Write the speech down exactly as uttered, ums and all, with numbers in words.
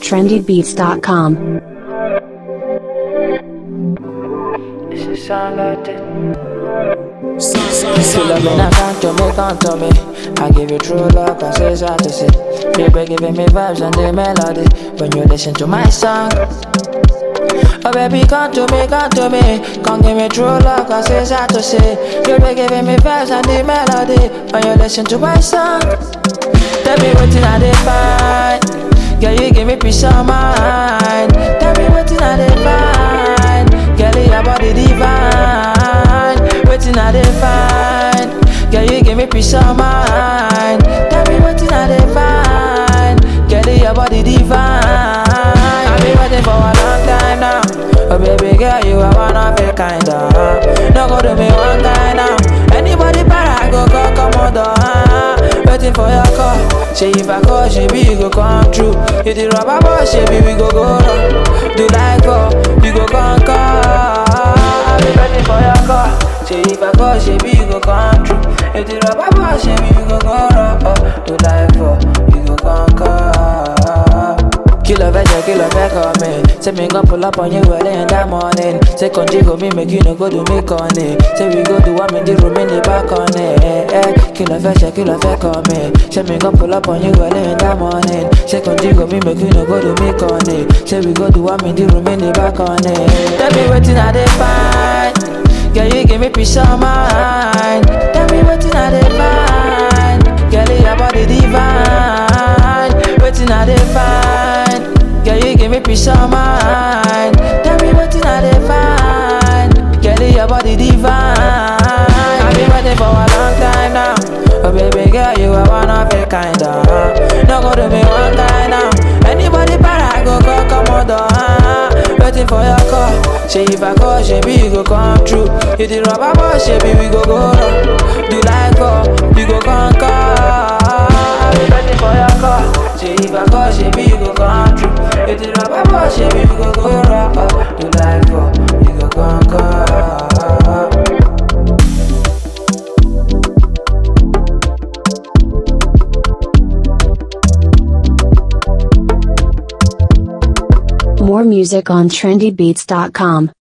trendy beats dot com. This is sound like it. Feel like when I can't to me, can't to me. I give you true love, I say sad to say. Baby giving me vibes and the melody when you listen to my song. Oh baby, come to me, come to me. Come give me true love, cause it's hard to say. You be giving me vibes and the melody when you listen to my song. Tell me what I dey find. Girl, you give me peace of mind. Tell me what I dey find. Girl, your body divine. What I dey find. Girl, you give me peace of mind. Tell me what I dey find. Girl, your body divine. I've been waiting for a long time now. Oh baby girl, you are one of a kind, uh. No go to me one kind now. Anybody para, I go call Commodore, uh. Waiting for your call. Say if I call, she be you go come true. If the rubber ball, she be we go go run. Do like go, you go conquer. I've been waiting for your call. Say if I call, she be you go come true. If the rubber ball, she be you go go run. Oh, do like go, you go conquer. Kill a veg, kill a veg on me. Say me gon' pull up on you early in the morning. Say conjigo me, make you no go do me on it. Say we go do one in the room in the back on it. Eh, kill a veg, kill a veg on me. Say me gon' pull up on you early in the morning. Say conjigo me, make you no go do me on it. Say we go do one in the room in the back on it. Tell me what I dey find. Girl, you give me peace of mind. Tell me what I dey find. Girl, your body divine. What I dey find. Girl, you give me peace of mind. Tell me what I dey find. Girl, your body divine. I've been waiting for a long time now. Oh baby girl, you are one of a kind, uh. No go to me one kind now. Anybody para, I go call Commodore, uh. Waiting for your call. Say if I call, she be you go come true. If the rubber ball, she be we go go run. Do like go, you go conquer. I've been waiting for your call. Say if I call, she be you go come true. If the rubber ball, she be we go go run. Do like go, you go conquer. More music on trendy beats dot com.